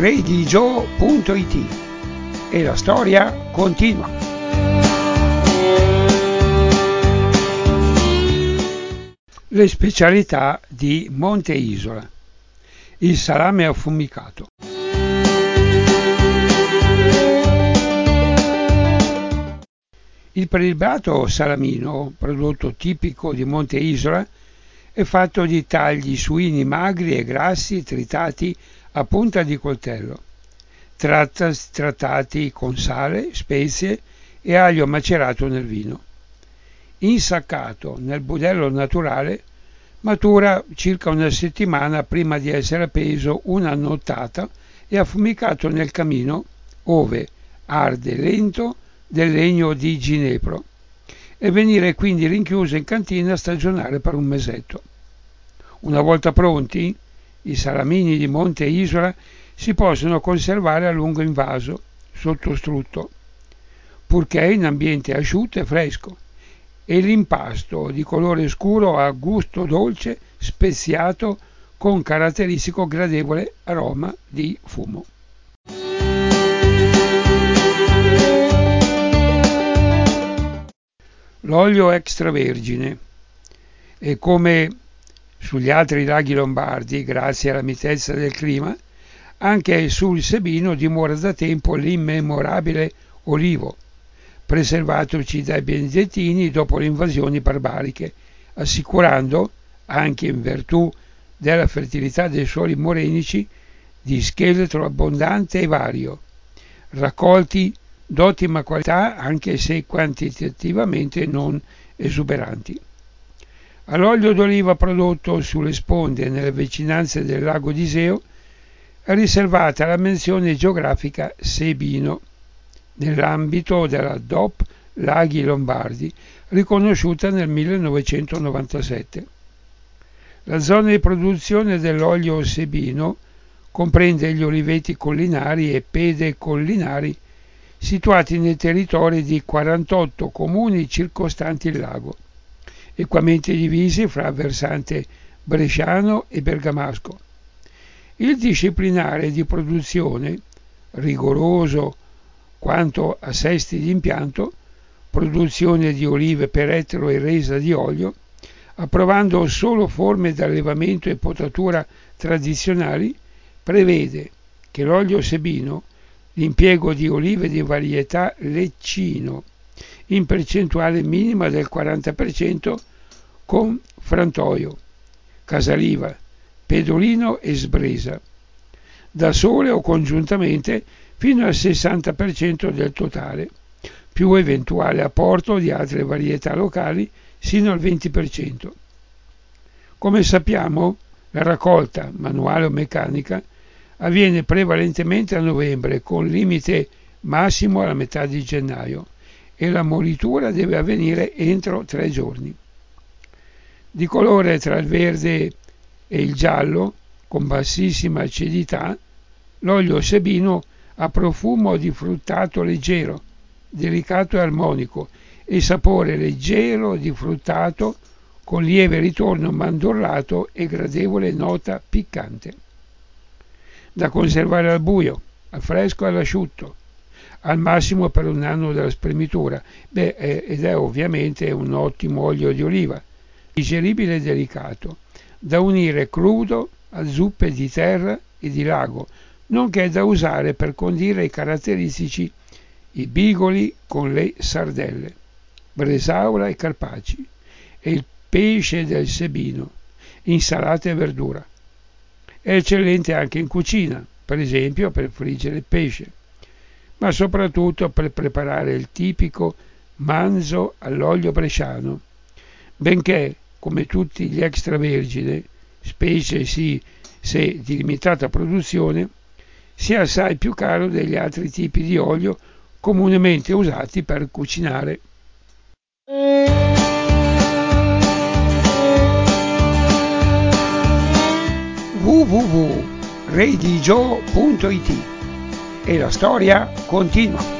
RadyJoe.it e la storia continua. Le specialità di Monte Isola. Il salame affumicato. Il prelibato salamino, prodotto tipico di Monte Isola, è fatto di tagli suini magri e grassi tritati a punta di coltello, trattati con sale, spezie e aglio macerato nel vino. Insaccato nel budello naturale, matura circa una settimana prima di essere appeso una nottata e affumicato nel camino, ove arde lento del legno di ginepro, e venire quindi rinchiuso in cantina a stagionare per un mesetto. Una volta pronti, i salamini di Monte Isola si possono conservare a lungo in vaso, sotto strutto, purché in ambiente asciutto e fresco, e l'impasto di colore scuro ha gusto dolce, speziato, con caratteristico gradevole aroma di fumo. L'olio extravergine. E come sugli altri laghi lombardi, grazie alla mitezza del clima, anche sul Sebino dimora da tempo l'immemorabile olivo, preservatoci dai benedettini dopo le invasioni barbariche, assicurando, anche in virtù della fertilità dei suoli morenici, di scheletro abbondante e vario, raccolti d'ottima qualità anche se quantitativamente non esuberanti. All'olio d'oliva prodotto sulle sponde nelle vicinanze del lago d'Iseo è riservata la menzione geografica Sebino, nell'ambito della DOP Laghi Lombardi, riconosciuta nel 1997. La zona di produzione dell'olio sebino comprende gli oliveti collinari e pedecollinari situati nei territori di 48 comuni circostanti il lago, equamente divisi fra versante bresciano e bergamasco. Il disciplinare di produzione, rigoroso quanto a sesti di impianto, produzione di olive per ettaro e resa di olio, approvando solo forme di allevamento e potatura tradizionali, prevede che l'olio sebino, l'impiego di olive di varietà leccino, in percentuale minima del 40% con frantoio, casaliva, pedolino e sbresa, da sole o congiuntamente fino al 60% del totale, più eventuale apporto di altre varietà locali sino al 20%. Come sappiamo, la raccolta, manuale o meccanica, avviene prevalentemente a novembre con limite massimo alla metà di gennaio e la molitura deve avvenire entro 3 giorni. Di colore tra il verde e il giallo, con bassissima acidità, l'olio sebino ha profumo di fruttato leggero, delicato e armonico, e sapore leggero di fruttato con lieve ritorno mandorlato e gradevole nota piccante. Da conservare al buio, al fresco e all'asciutto, al massimo per un anno della spremitura, ed è ovviamente un ottimo olio di oliva, digeribile e delicato, da unire crudo a zuppe di terra e di lago, nonché da usare per condire i caratteristici i bigoli con le sardelle, bresaola e carpacci, e il pesce del sebino, insalata e verdura. È eccellente anche in cucina, per esempio per friggere il pesce, ma soprattutto per preparare il tipico manzo all'olio bresciano, benché, come tutti gli extravergine, specie sì se di limitata produzione, sia assai più caro degli altri tipi di olio comunemente usati per cucinare. www.RadyJoe.it e la storia continua.